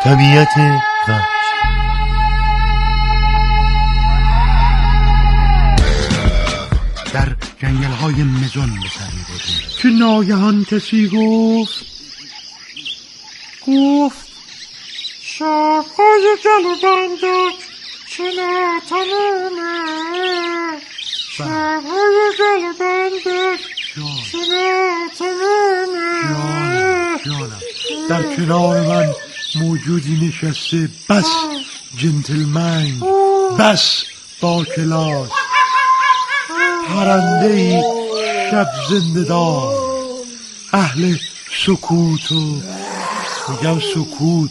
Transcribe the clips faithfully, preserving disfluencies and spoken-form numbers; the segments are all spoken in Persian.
طبیعت وحش. در جنگل‌های مزون به سر می‌بردیم که ناگهان کسی گفت گفت شب‌های جلوبندک چرا تمومه، شب‌های جلوبندک چرا تمومه. جانم در کنار من موجودی نشسته، بس جنتلمن، بس با کلاس، پرنده‌ای شب زنده دار، اهل سکوت و میگم سکوت.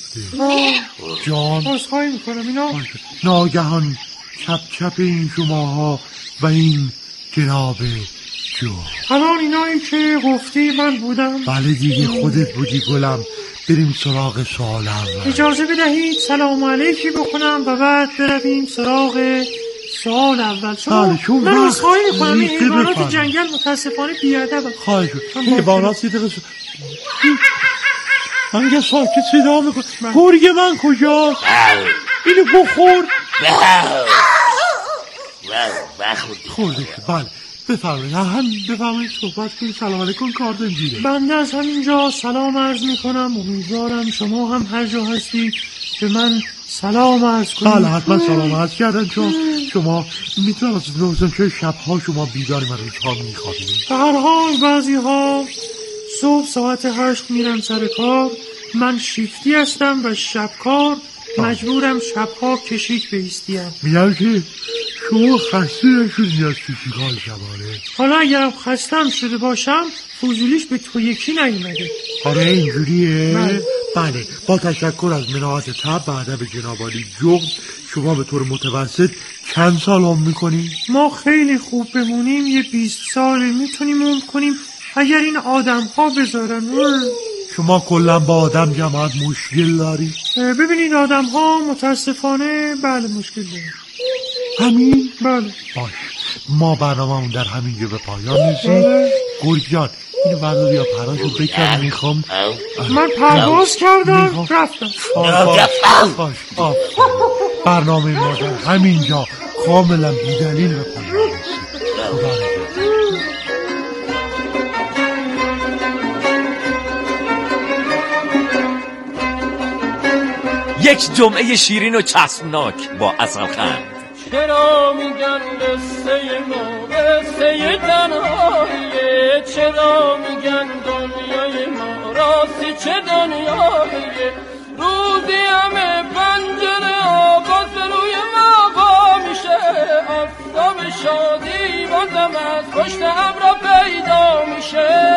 جان بازخواهی میکنم اینا. ناگهان چپ چپ این شماها و این جناب جو. الان اینایی که گفتی من بودم؟ بله دیگه خودت بودی گلم. بریم سراغ سوال اول. اجازه بدهید سلام علیکی بکنم و بعد برویم سراغ سوال اول. شما من بازخواهی میکنم این حیوانات جنگل متاسفانه بیادبن. خواهش حیوانات دیگه من یه ساکت صدا میکنم. گرگ من کجاست؟ اینو بخور. خورده شد. بله بفرمایید هم بفرمایید صحبت کنید. سلام علیکم کار دنجیره. بنده از همینجا سلام عرض میکنم. امیدوارم شما هم هر جا هستید به من سلام عرض کنید. بله حتما سلام عرض کردن، چون شما میتونم از دوستان که شبها شما بیداری من روزها میخوابید. به هر حال بعضی ها صبح ساعت هشت میرم سر کار. من شیفتی هستم و شبکار، مجبورم شبها کشیک بیستیم. میگم که شما خسته نشدید از کشیک‌های شبانه؟ حالا اگرم خستم شده باشم فضولیش به تو یکی نیومده. آره اینجوریه؟ بله. بله با تشکر از مناعت طب و ادب جناب عالی جغد، شما به طور متوسط چند سال عمر میکنیم؟ ما خیلی خوب بمونیم یه بیست سال میتونیم عمر کنیم اگر این آدم ها بذارن. شما کلا با آدم جماعت مشکل داری؟ ببینید آدم ها متاسفانه بله مشکل داری. همین؟ بله. باش ما برنامه‌مون در همینجا به پایان میرسید. گرگ جان اینو بردار یا پراشو بکن. میخوام من پرواز کردم رفتم. باش باش برنامه ما در همینجا کاملا بی‌دلیل به پایان رسید. خدا نگهدار. یک جمعه شیرین و چسبناک با عسلخند. چرا میگن قصه ما قصه تنهاییه، چرا میگن دنیای ما راستی چه دنیاییه، روزی همه پنجره آباز روی ما با میشه، آفتاب شادی بازم از پشت ابرا پیدا میشه.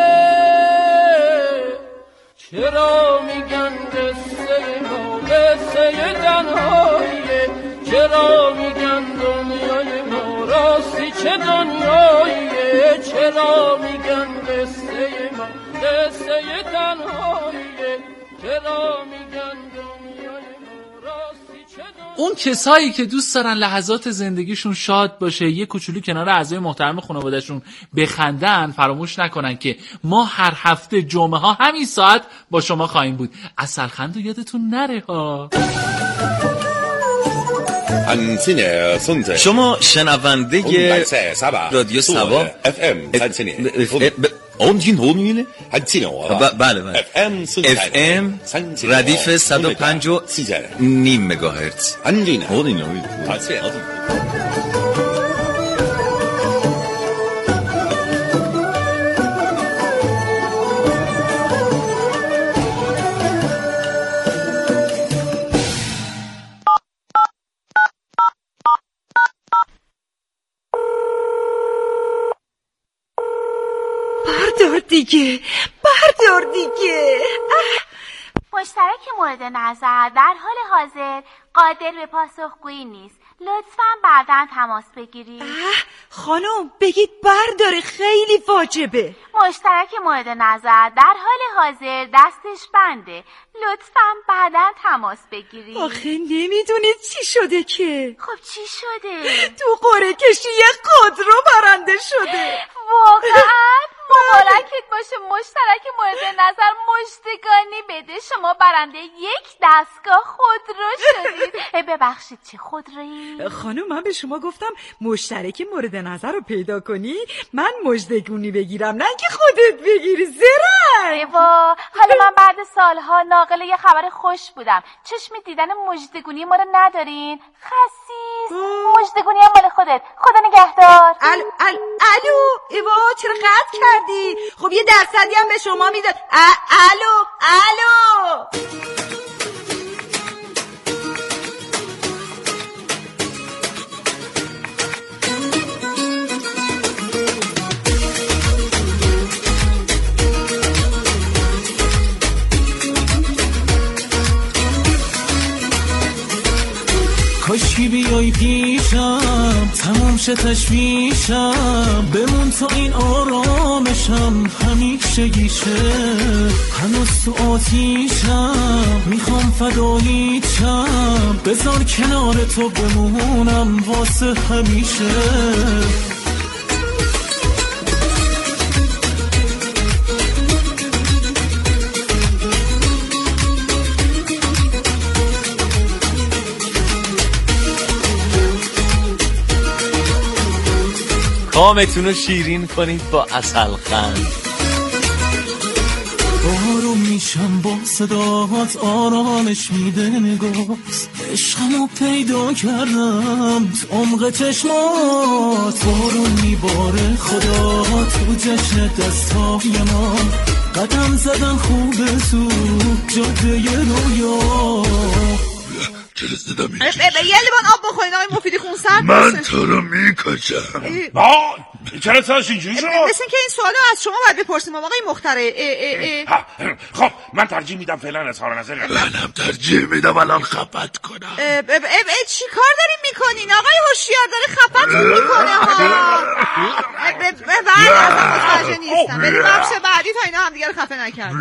چرا میگن قصه ما قصه تنهاییه، چرا میگن دنیای ما راستی چه دنیاییه، چرا میگن قصه ما قصه تنهاییه، چرا میگن دنیای ما راستی چه دنیاییه. اون کسایی که دوست دارن لحظات زندگیشون شاد باشه، یه کوچولو کنار اعضای محترم خانواده‌شون بخندن، فراموش نکنن که ما هر هفته جمعه ها همین ساعت با شما خواهیم بود. عسلخند رو یادتون نره ها. شما شنونده رادیو سبا اف ام اون جین هو میبینه؟ بله بله اف ام ردیف صد و پنج و نیم مگاهرتز. بردار دیگه بردار دیگه. مشترک مورد نظر در حال حاضر قادر به پاسخگویی نیست. لطفاً بعداً تماس بگیرید. خانم بگید برداره، خیلی واجبه. مشترک مورد نظر در حال حاضر دستش بنده. لطفاً بعداً تماس بگیرید. آخه نمیدونید چی شده که. خب چی شده؟ تو قرعه کشی یه خودرو برنده شده. واقعاً مبارکت باشه مشترک مورد نظر مژدگانی بده. شما برنده یک دستگاه خودرو شدید. ببخشید چه خودرویی؟ خانم من به شما گفتم مشترک مورد نظر رو پیدا کنی من مژدگونی بگیرم، نه که خودت بگیری. زرنگ. ایوا حالا من بعد سالها ناقل یه خبر خوش بودم. چشم دیدن مژدگونی ما رو ندارین؟ خسیس. مژدگونی هم مال خودت. خدا نگهدار. ال ال الو ایوا چرا قطع کردی؟ خب یه درصدی هم به شما میداد. الو الو کاشکی بیای پیشم تمام شه تشویشم بمون تا این آرامشم همیشه گیشه هنوز تو آتیشم میخوام فداییشم بذار کنار تو بمونم واسه همیشه کامتون رو شیرین کنید با عسل خند. آروم میشم با صداهات آرامش میده نگاست عشقمو پیدا کردم تو عمق چشمات بارون میباره خدا تو جشن دستای ما قدم زدن خوبه تو جاده رویا چرا صدا میکشم؟ یه لیوان آب بخورین آقای مفیدی خون سرد من تو رو میکشم. چرا ساش اینجوری شد؟ مثل که این سوالو از شما باید بپرسیم آقای مختره. خب من ترجیح میدم فعلا اظهار نظر نکنم. منم ترجیح میدم الان خفت کنم. چی کار داریم میکنین آقای هوشیار؟ داره خفتون میکنه ها. بعد اصلا متوجه نیستم. بریم بخش بعدی تا اینا هم دیگه خفه نکردن.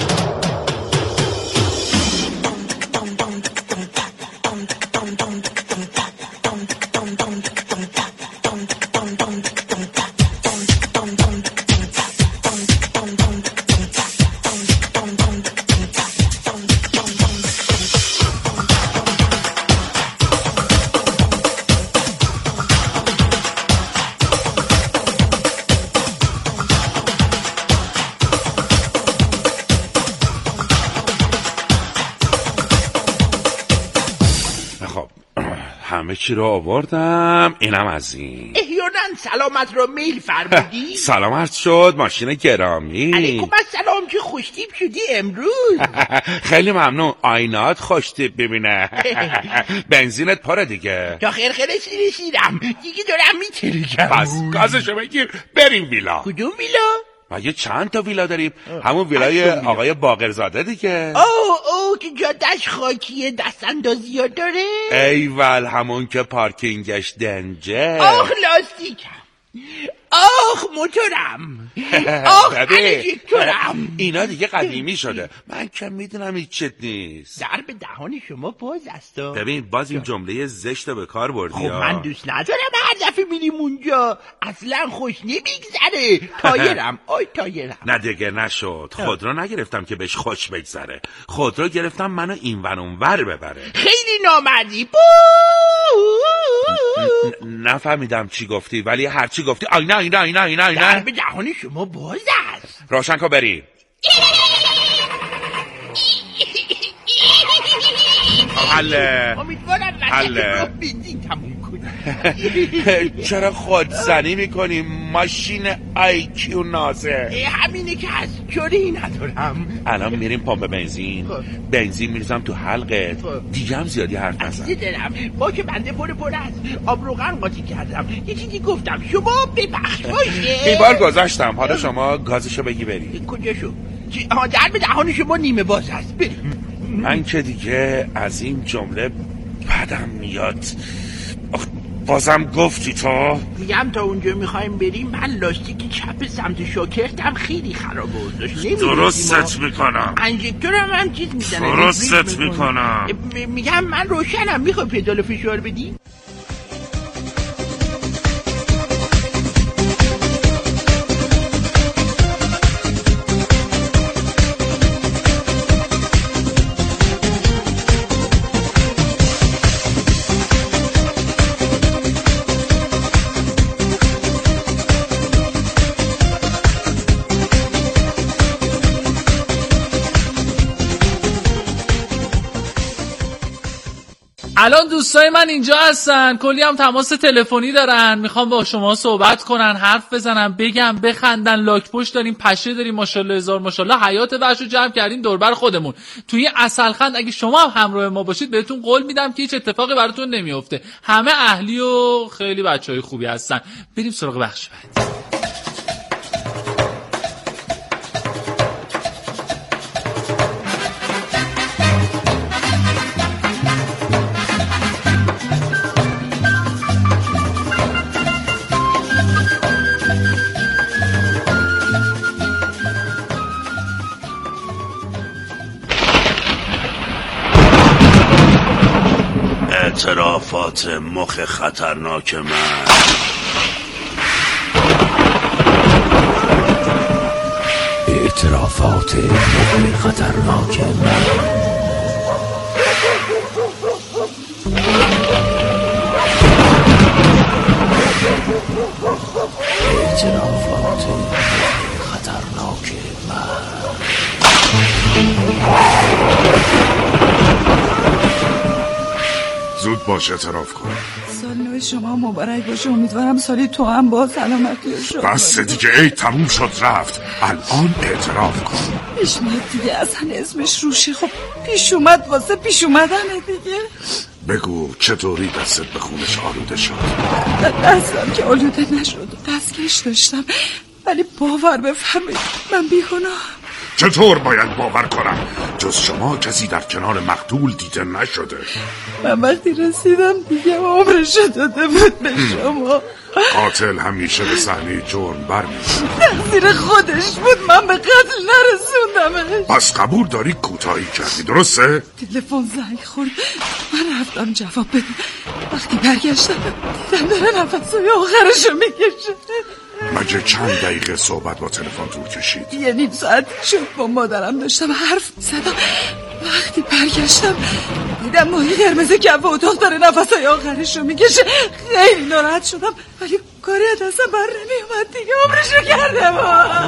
همه چی رو آوردم. اینم از این. احیانا سلامت رو میل فرمودی؟ سلام عرض شد ماشین گرامی. علیکم السلام که خوشتیپ شدی امروز. خیلی ممنون. آینات خوشتیپ ببینه. بنزینت پره دیگه. تا خیر خیرش رسیدم دیگه دارم میترکم. پس گازشو بگیر بریم ویلا. کدوم ویلا؟ مگه چند تا ویلا داریم؟ همون ویلای آقای باقرزاده دیگه. اوه اوه که جادش خاکیه دست اندازی ها داره. ایول همون که پارکینگش دنجه. آخ لاستیکم، آخ موتورم، آخ انجکتورم. اینا دیگه قدیمی شده. من که میدونم هیچ چیت نیست. در به دهان شما باز است. ببین باز این جمله زشت به کار بردی. خب من دوست ندارم هر دفعه میریم اونجا اصلا خوش نمیگذره. تایرم آی تایرم. نه دیگه نشد. خودرو نگرفتم که بهش خوش بگذره. خودرو گرفتم منو این ور اون ور ببره. خیلی نامردی. نفهمیدم چی گفتی ولی هر چی گفتی آینا اینا اینا اینا اینا. در به دهان شما باز است. روشن کن بریم. حله امیدوارم حله بنزین تموم کنی. چرا خودزنی میکنی ماشین آی کیو نازه؟ همینه که از جوری ندارم. الان میریم پمپ بنزین. بنزین میریزم تو حلقت. دیگه هم زیادی حرف نزن. دلم با که بنده پر پر است. آب روغن قاطی کردم. یه چیزی گفتم شما ببخش باشه. این بار گذاشتم. حالا شما گازشو بگی بریم. کجاشو؟ آها در به دهان شما نیمه باز است. بریم. من که دیگه از این جمله بدم میاد. بازم گفتی تو؟ میگم تا اونجا میخوایم بریم من لاستیک چپ سمت شاکرتم خیلی خرابه و درستت میکنم. انجکتورم هم چیز میزنه. درستت میکنم. میگم من روشنم. میخوای پدال فشار بدی؟ الان دوستای من اینجا هستن، کلی هم تماس تلفنی دارن، میخوام با شما صحبت کنن، حرف بزنن، بگم، بخندن. لاک پشت داریم، پشه داریم، ماشاءالله هزار ماشاءالله. حیات وحشو جمع کردیم دوربر خودمون توی عسلخند. اگه شما هم همراه ما باشید بهتون قول میدم که هیچ اتفاقی براتون نمیفته. همه اهلی و خیلی بچهای خوبی هستن. بریم سراغ بخش بعدی. اعترافات مخ خطرناک من. اعترافات مخ خطرناک من. اعترافات مخ خطرناک من. زود باش اعتراف کن. سال نو شما مبارک باشه. امیدوارم سالی تو هم با سلامتی شد. بس دیگه، ای تموم شد رفت. الان اعتراف کن. پیش میاد دیگه، اصلا اسمش روشه. خب پیش اومد واسه پیش اومدنه دیگه. بگو چطوری دستت به خونش آلوده شد؟ دستم که آلوده نشد، دستکش داشتم، ولی باور بفرمایید من بیگناهم. چطور باید باور کنم؟ جز شما کسی در کنار مقتول دیده نشده. من وقتی رسیدم دیگه عمرش داده بود به شما. قاتل همیشه به صحنه جرم برمی‌گرده. تقصیر خودش بود، من به قتل نرسوندمش. پس قبول داری کوتاهی کردی، درسته؟ تلفن زنگ خورد، من رفتم جواب بدم. وقتی برگشتم دیدم داره نفسای آخرشو میکشه. مگه چند دقیقه صحبت با تلفن طول کشید؟ یه نیم ساعت شد. با مادرم داشتم حرف می‌زدم. وقتی برگشتم دیدم ماهی قرمز کف اتاق داره نفسای آخرش رو میکشه. خیلی ناراحت شدم، ولی کاری از دستم بر نمیومد دیگه. عمرشو کردم.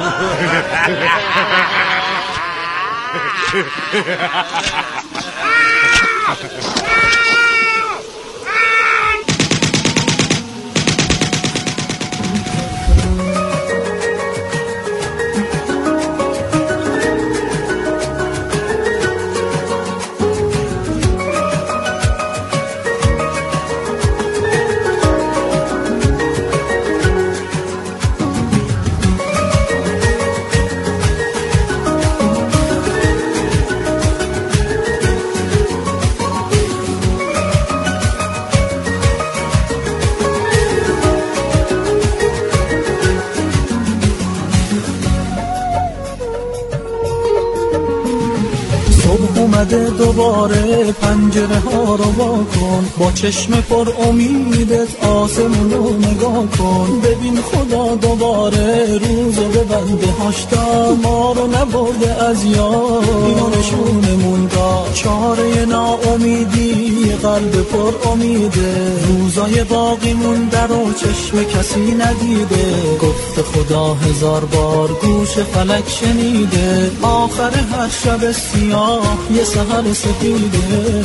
اومده دوباره، پنجره ها رو وا کن، با چشم پر امیدت آسمون رو نگاه کن. ببین خدا دوباره روزو ببنده، هاشتا ما رو نبرده از یاد. اینو نشونمون داد چاره ناامیدی، قلب پر امیده. روزای باقیمون در و چشم کسی ندیده. گفت خدا هزار بار گوش فلک شنیده. آخر هر شب سیاه یه سحر سفیده.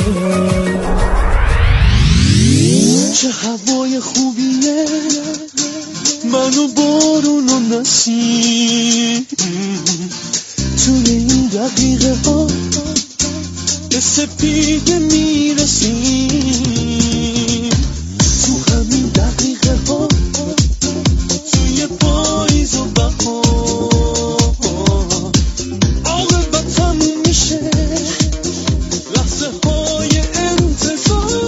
چه هوای خوبیه، منو بارون و نسیم. توی این دقیقه ها به سپیده میرسیم. تو همین دقیقه ها توی پاییز و بهار عاقبت تموم میشه. لحظه های انتظار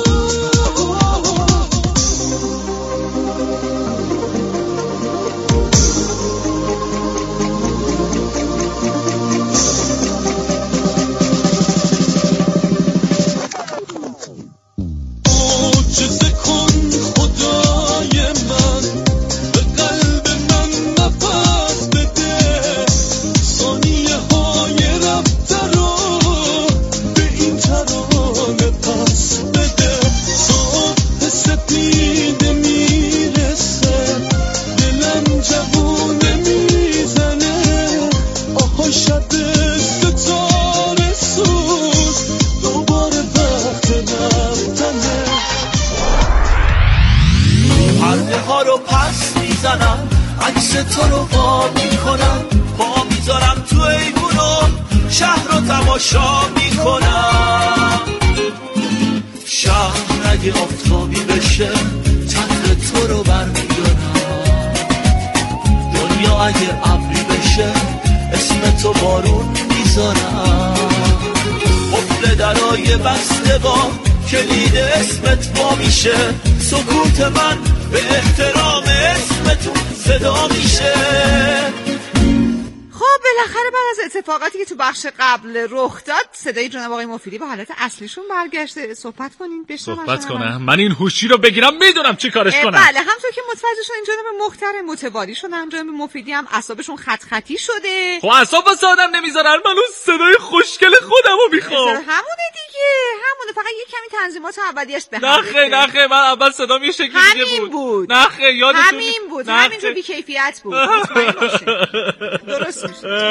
عکس تو رو وا میکنم، پا میذارم تو ایوونو شهر رو تماشا میکنم. شهر اگه آفتابی بشه چتر تو رو برمیدارم، دنیا اگه ابری بشه اسم تو بارون میذارم. قفل درای بسته با کلید اسمت وا میشه، سکوت من به احترام اسمتون صدا میشه. خب بالاخره بعد از اتفاقاتی که تو بخش قبل رخ داد صدای جناب آقای مفیدی به حالت اصلیشون برگشته. صحبت کنین بشنوم. صحبت کنم؟ من این هوشی رو بگیرم میدونم چی کارش کنم. بله همونطور که متوجه شدین جناب محترم متواری شدن، جناب مفیدی هم اعصابشون خط خطی شده. خب اعصاب واسه آدم نمیذارن، من اون صدای خوشگل خودمو میخوام. همونه دیگه، همونه، فقط یه کمی تنظیمات اولیه‌اش به هم نخه نخه من اول صدام یه شکلی دیگه بود. بود. نخه یادتون همین بود، همینجور بی کیفیت بود. مطمئن باشه. درست میشه.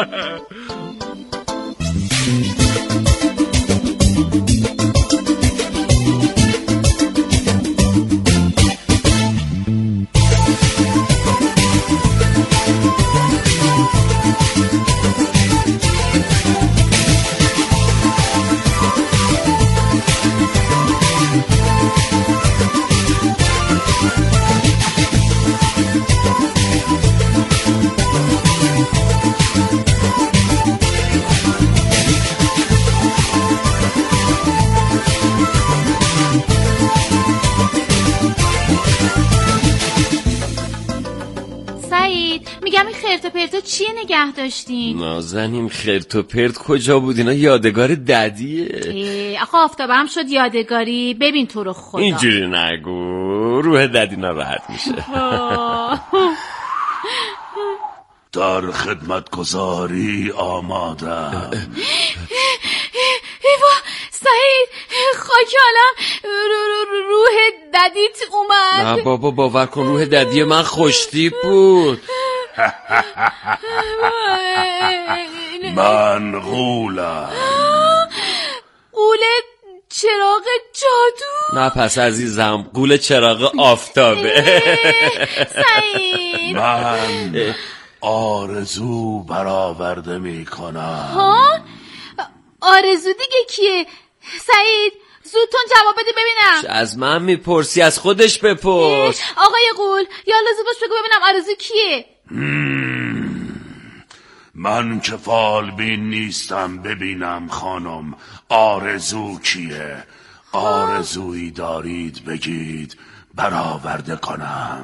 میگم این خرت و پرتا چیه نگه داشتین؟ نازنین خرت و پرت کجا بود؟ اینا یادگار ددیه. آخه آفتابم شد یادگاری. ببین تو رو خدا اینجوری نگو، روح ددی ناراحت میشه. در خدمتگزاری آمادم. ایوا سعید خاک عالم روح ددیت اومد. نه بابا باور کن روح ددی من خوشتیپ بود. من غولم. غول چراغ جادو؟ نه پس عزیزم غول چراغ آفتابه. سعید من آرزو برآورده می کنم. ها؟ آرزو دیگه کیه؟ سعید زودتون جواب بده ببینم. از من میپرسی؟ از خودش بپرس. آقای غول یالا زود باش بگو ببینم آرزو کیه؟ من که فالبین نیستم ببینم خانم آرزو کیه. آرزویی دارید بگید برآورده کنم.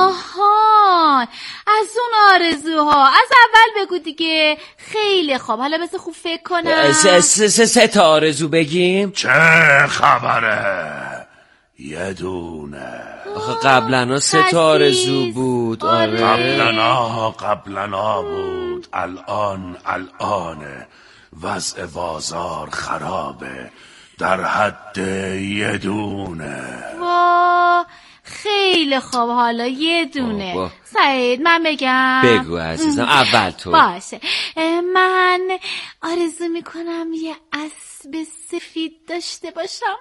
آها از اون آرزوها، از اول بگو دیگه. خیلی خوب حالا بس خوب فکر کنم. سه سه سه سه تا آرزو بگیم. چه خبره؟ یه دونه. آخه قبلنا سه تا آرزو بود. آره قبلنا قبلنا بود، الان الانه. وضع بازار خرابه، در حد یه دونه. وا خیلی خوب حالا یه دونه. آه سعید من بگم؟ بگو عزیزم اول تو. باشه من آرزو میکنم یه اسب سفید داشته باشم.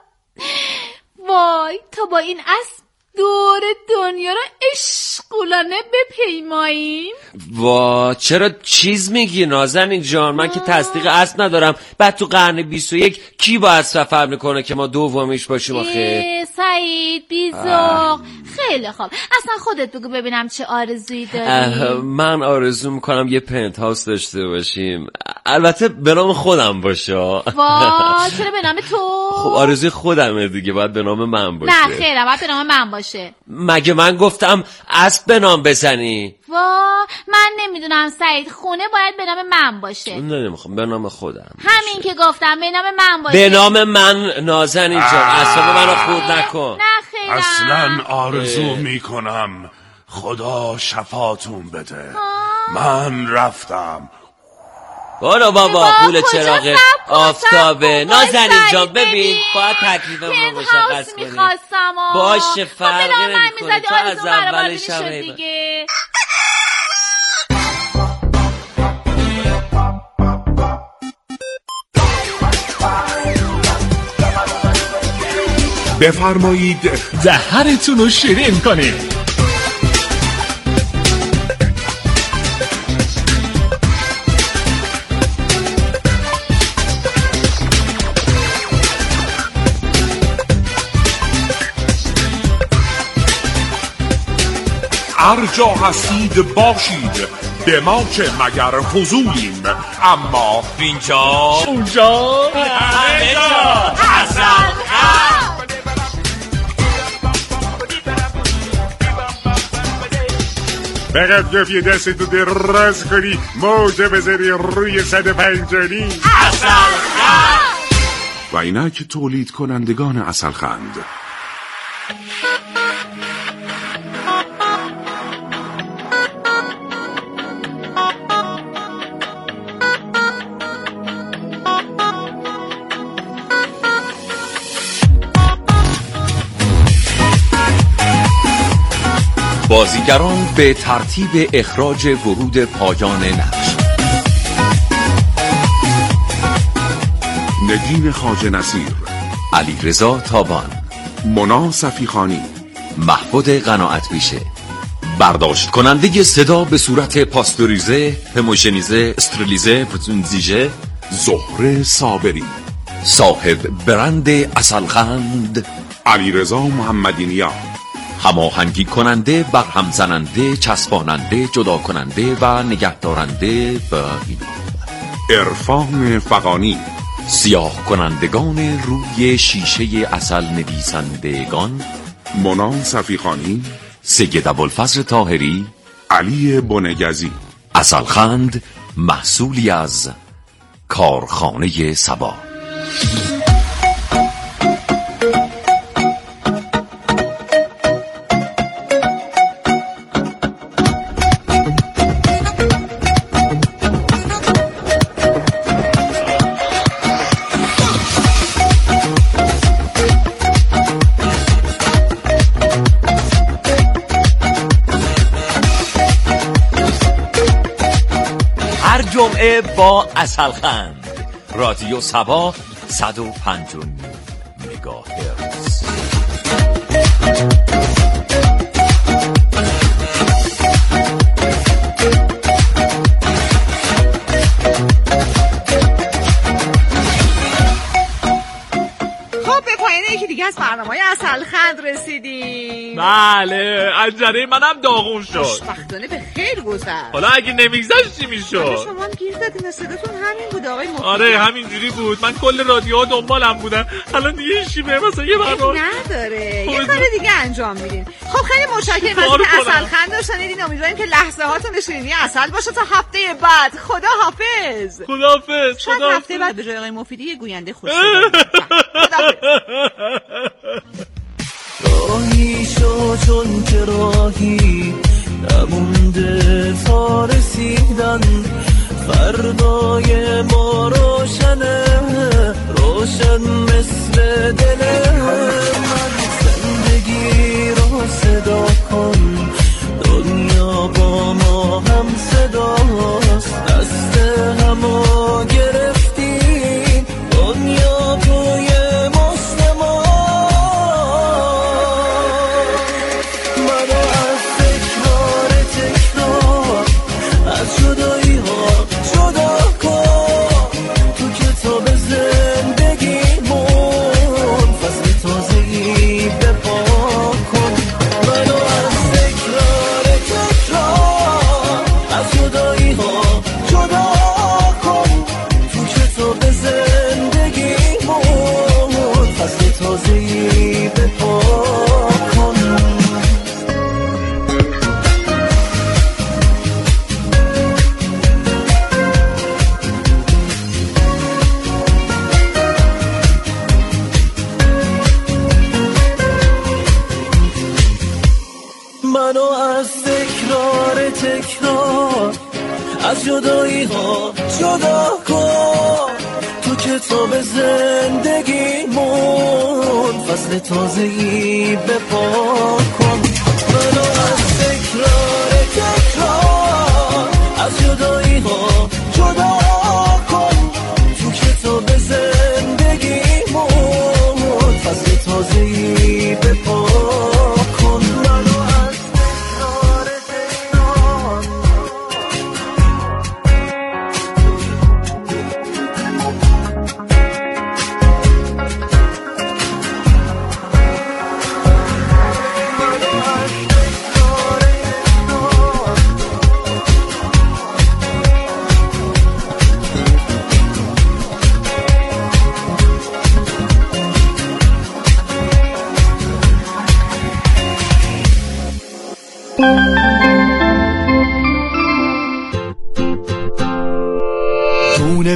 وای تا با این اسب دور دنیا رو عشقولانه بپیماییم. وا چرا چیز میگی نازنین جان؟ من که تصدیق اسب ندارم. بعد تو قرن بیست و یک کی باید سفر میکنه که ما دومیش باشیم آخه؟ سعید بیزاق خیلی خوب اصلا خودت بگو ببینم چه آرزویی داری. من آرزو میکنم یه پنت هاوس داشته باشیم، البته به نام خودم باشه. وا چرا به نام تو؟ خب آرزوی خودمه دیگه، باید به نام من باشه. نه خیره باید به نام من باشه. مگه من گفتم اسب به نام بزنی؟ وا من نمیدونم سعید، خونه باید به نام من باشه. نه نمیخوام به نام خودم. همین که گفتم به نام من باشه. به نام من نازنین جان اصلا منو خورد نکن. نه خیره اصلا آرزو میکنم خدا شفاتون بده. من رفتم. برو بابا پول چراغ آفتابه. نازنین جان ببین باید تکلیفمون رو مشخص کنیم. باشه فرقی نمیکنه تو از اولش هم دیگه. بفرمایید دهنتون رو شیرین کنید. هر جا هستید باشید، به ما چه مگر فضولیم، اما اینجا اونجا همه جا اصالخند. فقط گفت دستتو دراز کنی، موجه بذاری روی صد پنجانی اصالخند. و اینک تولید کنندگان اصالخند. بازیگران به ترتیب اخراج ورود پایان نقش: نگین خواجه نصیر، علیرضا تابان، مونا صفیخانی، محمود قناعت بیشه. برداشت کننده صدا به صورت پاستوریزه، هموشنیزه، استرلیزه، پتونزیژه، زهره صابری. صاحب برند اصالخند، علیرضا محمدی نیا. هماهنگی کننده، برهم زننده، چسباننده، جدا کننده و نگهدارنده و اینا: عرفان فغانی. سیاه کنندگان روی شیشه عسل نویسندگان: مونا صفیخانی، سید ابوالفضل طاهری، علی بنگزی. اصالخند محصولی از کارخانه صبا. جمعه با اصالخند، رادیو صبا صد و پنج و نیم مگاهرتز. یکی دیگه از برنامه‌های اصالخند رسیدیم. بله، عجله منم داغون شد. خوشبختانه به خیر گذشت. حالا اگه نمیگذشت چی میشد؟ شما هم گیر دادین، صداتون همین بود آقای مفید. آره همینجوری بود، من کل رادیوها دنبالم بودم. الان دیگه چی به مثلا یه برنامه نداره، یه کار دیگه انجام میدین. خب خیلی متشکرم از اینکه اصالخند رو شنیدین. امیدواریم که لحظه هاتون شیرینی عسل باشه تا هفته بعد. خدا حافظ. خدا حافظ. شاید هفته بعد به جای آقای مفیدی یه گوینده خوش راهی شو چون که راهی نمونده تا رسیدن، فردای ما روشنه، روشن مثل دل من. زندگی رو صدا کن، دنیا با ما هم صداست، دست همو گرفتیم، دنیا توی از جدایی ها جدا کن، تو کتاب زندگیمون فصل تازه‌ای بپا کن. منو از تکرار تکرار، از جدایی ها جدا کن، تو کتاب زندگیمون فصل تازه‌ای بپا کن.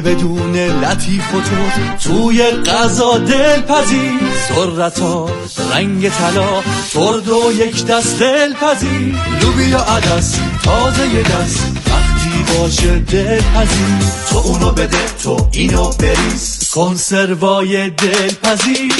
بدون لطیف و ترد توی غذا دلپذیر، ذرتا رنگ طلا ترد و یک دست دلپذیر، لوبیا عدس تازه یه دست وقتی باشه دلپذیر، تو اونو بده تو اینو بریز، کنسروای دلپذیر.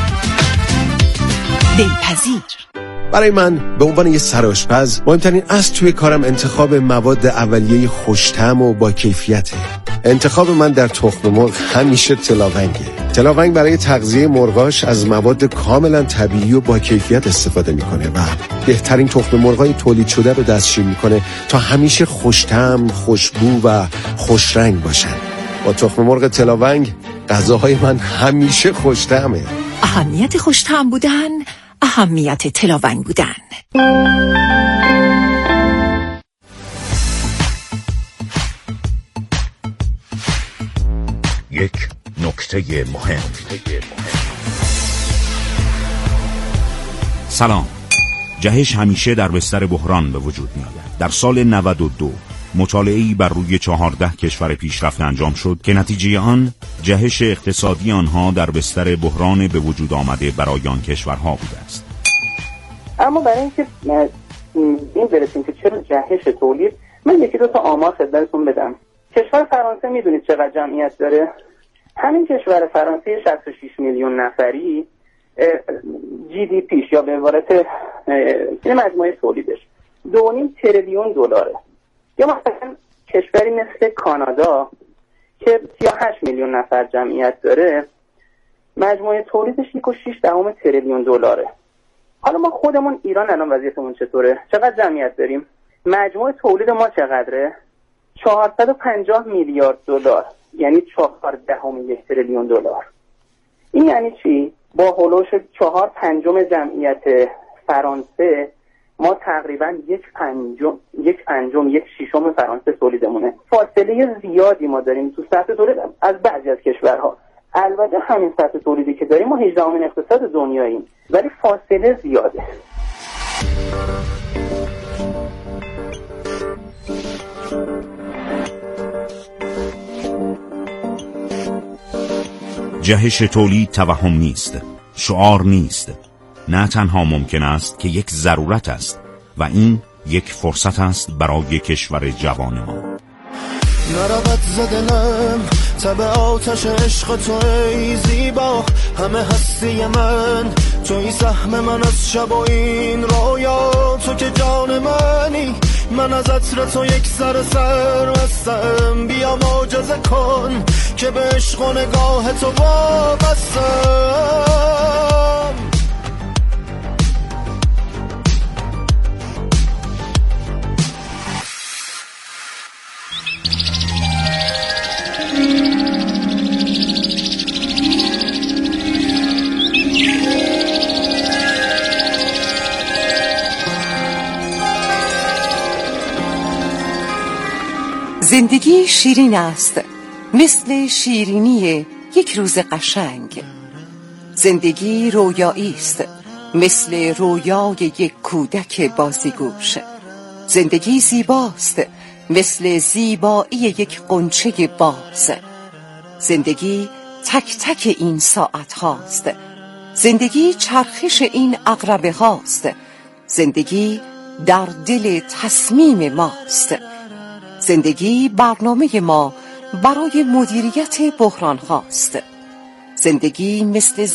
دلپذیر برای من به عنوان یه سرآشپز مهمترین اصل توی کارم انتخاب مواد اولیه خوش‌طعم و با کیفیته. انتخاب من در تخم مرغ همیشه تلاونگه. تلاونگ برای تغذیه مرغاش از مواد کاملا طبیعی و با کیفیت استفاده میکنه و بهترین تخم مرغای تولید شده رو دستشویی میکنه تا همیشه خوش‌طعم، خوشبو و خوشرنگ باشن. با تخم مرغ تلاونگ غذاهای من همیشه خوش‌طعمه. اهمیت خوش‌طعم بودن، اهمیت تلاونگ بودن. یک نکته مهم. سلام. جهش همیشه در بستر بحران به وجود می آید. در سال نود و دو مطالعه‌ای بر روی چهارده کشور پیشرفته انجام شد که نتیجه آن جهش اقتصادی آنها در بستر بحران به وجود آمده برای آن کشورها بوده است. اما برای اینکه این برسیم که چرا جهش تولید، من یکی دو تا آمار خدمتتون بدم. کشور فرانسه میدونید چقدر جمعیت داره؟ همین کشور فرانسه شصت و شش میلیون نفری جی دی پیش یا به عبارت این مجموعه تولیدش دو و نیم تریلیون دلاره. یا مثلا کشوری مثل کانادا که سی و هشت میلیون نفر جمعیت داره، مجموعه تولیدش یک و شش دهم تریلیون دلاره. حالا ما خودمون ایران الان وضعیتمون چطوره؟ چقدر جمعیت داریم؟ مجموع تولید ما چقدره؟ چهارصد و پنجاه میلیارد دلار، یعنی چهار دهم یک تریلیون دلار. این یعنی چی؟ با هولوش چهار پنجم جمعیت فرانسه ما تقریبا یک پنجم یک پنجم یک ششم فرانسه تولیدمونه. فاصله زیادی ما داریم تو سطح تولید از بعضی از کشورها. البته همین سطح تولیدی که داریم ما هجدهمین اقتصاد دنیاییم، ولی فاصله زیاده. جهش تولید توهم نیست، شعار نیست، نه تنها ممکن است که یک ضرورت است و این یک فرصت است برای کشور جوان ما. نرابط زدنم تب آتش عشق تو ای زیبا، همه هستی من توی سهم من از شب و این رویا، تو که جان منی من از عطر تو یک سر سر بستم، بیا معجزه کن که به عشق و نگاه تو وابستم. زندگی شیرین است، مثل شیرینی یک روز قشنگ. زندگی رویایی است، مثل رویای یک کودک بازیگوش. زندگی زیباست، مثل زیبایی یک غنچه باز. زندگی تک تک این ساعت هاست. زندگی چرخش این عقربه هاست. زندگی در دل تصمیم ماست. زندگی برنامه ما برای مدیریت بحران هاست. زندگی مثل